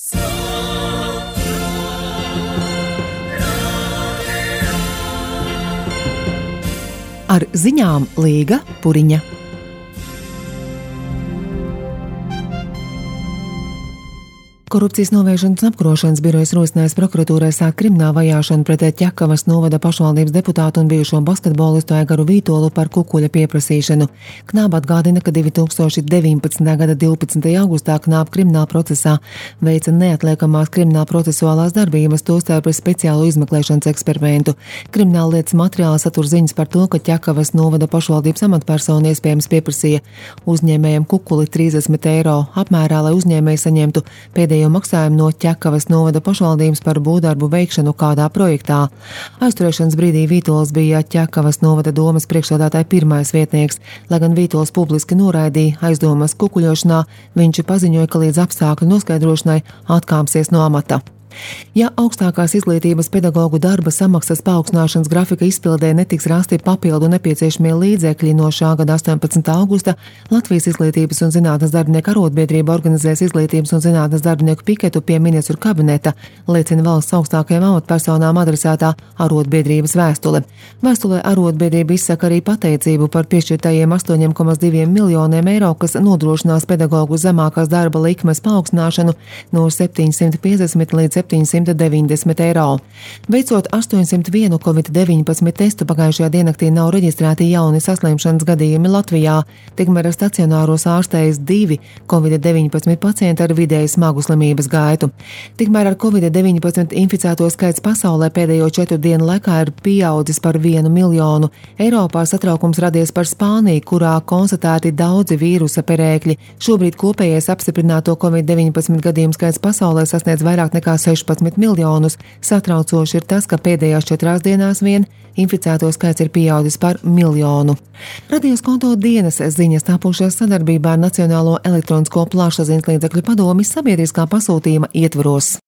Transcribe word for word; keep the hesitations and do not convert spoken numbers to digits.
Ar ziņām Līga Puriņa. Korupcijas novēršanas un apkarošanas birojas rosinājis prokuratūrai sākt kriminālu vajāšanu pret Ķekavas novada pašvaldības deputātu un bijušo basketbolistu Aigaru Vītolu par kukuļa pieprasīšanu. Knāba atgādina, ka divi tūkstoši deviņpadsmitā gada divpadsmitajā augustā Knāba krimināla procesā veica neatliekamās krimināla procesuālās darbības, tostarp speciālo izmeklēšanas eksperimentu. Krimināla lietas materiāli satur ziņas par to, ka Ķekavas novada pašvaldības amatpersona iespējams pieprasīja uzņēmējiem kukuli trīsdesmit eiro apmērā, lai uzņēmēji saņemtu pēdējo maksājumu no Ķekavas novada pašvaldības par būvdarbu veikšanu kādā projektā. Aizturēšanas brīdī Vītols bija Ķekavas novada domes priekšsēdētāja pirmais vietnieks. Lai gan Vītols publiski noraidīja aizdomas kukuļošanā, viņš paziņoja, ka līdz apstākļu noskaidrošanai atkāpsies no amata. Ja augstākās izglītības pedagoģu darba samaksas paaugstināšanas grafika izpildē netiks rasti papildu nepieciešamie līdzekļi no šā gada astoņpadsmitā augusta, Latvijas izglītības un zinātnes darbinieku arotbiedrība organizēs izglītības un zinātnes darbinieku piketu pie ministru kabineta, liecina valsts augstākajām amatpersonām adresētā arotbiedrības vēstule. Vēstulē arotbiedrība izsaka arī pateicību par piešķirtajiem astoņiem komats diviem miljoniem eiro, kas nodrošinās pedagoģu zemākās darba likmes paaugstināšanu no septiņsimt piecdesmit līdz septiņsimt deviņdesmit eiro. Veicot astoņsimt vienu covid deviņpadsmit testu pagājušajā diennaktī nav reģistrēti jauni saslimšanas gadījumi Latvijā, tikmēr stacionāros ārstējas divi covid deviņpadsmit pacienti ar vidēji smagu slimības gaitu. Tikmēr ar covid deviņpadsmit inficēto skaits pasaulē pēdējo četru dienu laikā ir pieaudzis par vienu miljonu. Eiropā satraukums radies par Spāniju, kurā konstatēti daudzi vīrusa perēkļi. Šobrīd kopējais apstiprināto covid deviņpadsmit gadījumu skaits pasaulē sasniedz vairāk nekā sešpadsmit miljonus. Satraucoši ir tas, ka pēdējās četrās dienās vien inficēto skaits ir pieaudzis par miljonu. Radios konto dienas ziņas tapušās sadarbībā ar Nacionālo elektronisko plašsaziņas līdzekļu padomi sabiedriskā pasūtījuma ietvaros.